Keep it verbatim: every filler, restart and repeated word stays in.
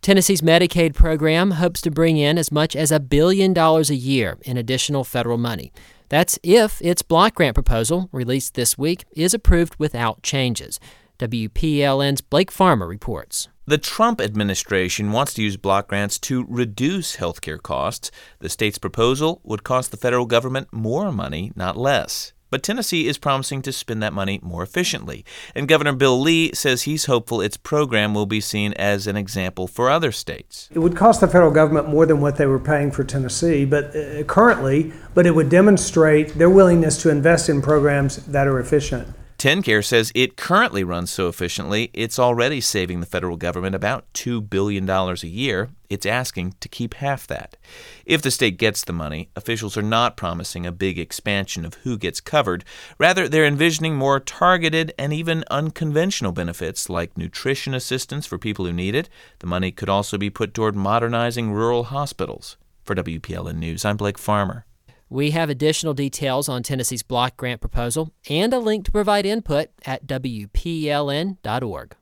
Tennessee's Medicaid program hopes to bring in as much as a billion dollars a year in additional federal money. That's if its block grant proposal, released this week, is approved without changes. W P L N's Blake Farmer reports. The Trump administration wants to use block grants to reduce healthcare costs. The state's proposal would cost the federal government more money, not less. But Tennessee is promising to spend that money more efficiently. And Governor Bill Lee says he's hopeful its program will be seen as an example for other states. It would cost the federal government more than what they were paying for Tennessee, but uh, currently, but it would demonstrate their willingness to invest in programs that are efficient. TennCare says it currently runs so efficiently, it's already saving the federal government about two billion dollars a year. It's asking to keep half that. If the state gets the money, officials are not promising a big expansion of who gets covered. Rather, they're envisioning more targeted and even unconventional benefits like nutrition assistance for people who need it. The money could also be put toward modernizing rural hospitals. For W P L N News, I'm Blake Farmer. We have additional details on Tennessee's block grant proposal and a link to provide input at W P L N dot org.